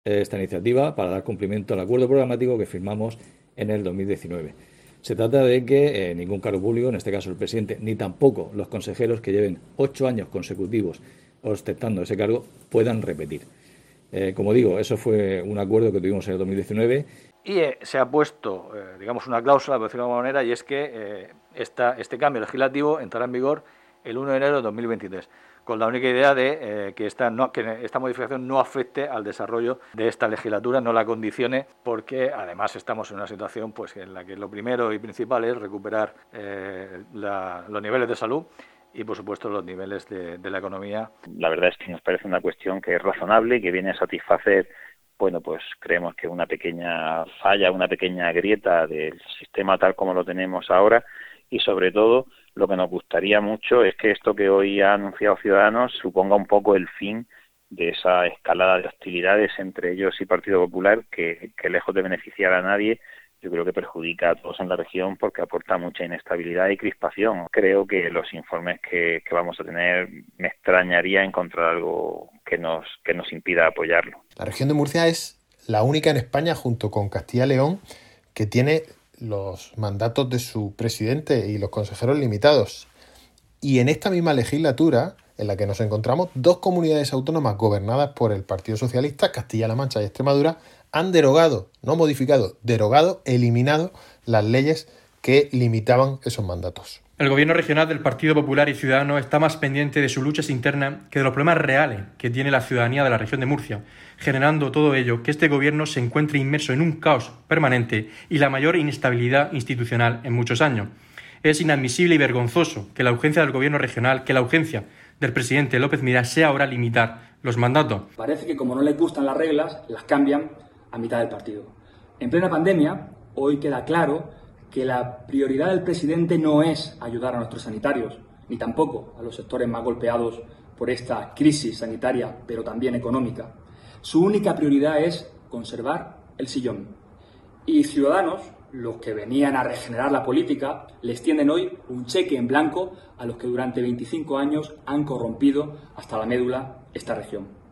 esta iniciativa para dar cumplimiento al acuerdo programático que firmamos en el 2019. Se trata de que ningún cargo público, en este caso el presidente, ni tampoco los consejeros que lleven 8 años consecutivos ostentando ese cargo, puedan repetir. Como digo, eso fue un acuerdo que tuvimos en el 2019 y se ha puesto, digamos, una cláusula, por decirlo de alguna manera, y es que este cambio legislativo entrará en vigor el 1 de enero de 2023, con la única idea de que esta modificación no afecte al desarrollo de esta legislatura, no la condicione, porque además estamos en una situación pues en la que lo primero y principal es recuperar los niveles de salud y, por supuesto, los niveles de la economía. La verdad es que nos parece una cuestión que es razonable y que viene a satisfacer, bueno, pues creemos que una pequeña falla, una pequeña grieta del sistema tal como lo tenemos ahora, y sobre todo lo que nos gustaría mucho es que esto que hoy ha anunciado Ciudadanos suponga un poco el fin de esa escalada de hostilidades entre ellos y Partido Popular que lejos de beneficiar a nadie, yo creo que perjudica a todos en la región porque aporta mucha inestabilidad y crispación. Creo que los informes que vamos a tener, me extrañaría encontrar algo que nos impida apoyarlo. La región de Murcia es la única en España, junto con Castilla y León, que tiene los mandatos de su presidente y los consejeros limitados. Y en esta misma legislatura, en la que nos encontramos, 2 comunidades autónomas gobernadas por el Partido Socialista, Castilla-La Mancha y Extremadura, han derogado, no modificado, derogado, eliminado las leyes que limitaban esos mandatos. El gobierno regional del Partido Popular y Ciudadanos está más pendiente de sus luchas internas que de los problemas reales que tiene la ciudadanía de la región de Murcia, generando todo ello que este gobierno se encuentre inmerso en un caos permanente y la mayor inestabilidad institucional en muchos años. Es inadmisible y vergonzoso que la urgencia del gobierno regional, que la urgencia del presidente López Miras sea ahora limitar los mandatos. Parece que como no les gustan las reglas, las cambian a mitad del partido. En plena pandemia, hoy queda claro que la prioridad del presidente no es ayudar a nuestros sanitarios, ni tampoco a los sectores más golpeados por esta crisis sanitaria, pero también económica. Su única prioridad es conservar el sillón. Y Ciudadanos, los que venían a regenerar la política, les tienden hoy un cheque en blanco a los que durante 25 años han corrompido hasta la médula esta región.